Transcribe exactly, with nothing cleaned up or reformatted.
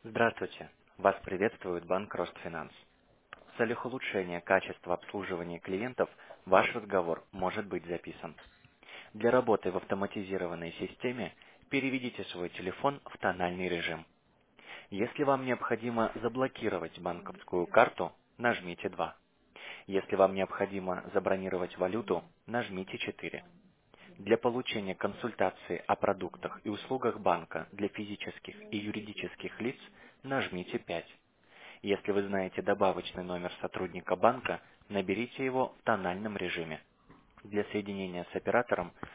Здравствуйте! Вас приветствует банк Ростфинанс. В целях улучшения качества обслуживания клиентов ваш разговор может быть записан. Для работы в автоматизированной системе переведите свой телефон в тональный режим. Если вам необходимо заблокировать банковскую карту, нажмите два. Если вам необходимо забронировать валюту, нажмите четыре. Для получения консультации о продуктах и услугах банка для физических и юридических лиц нажмите пять. Если вы знаете добавочный номер сотрудника банка, наберите его в тональном режиме. Для соединения с оператором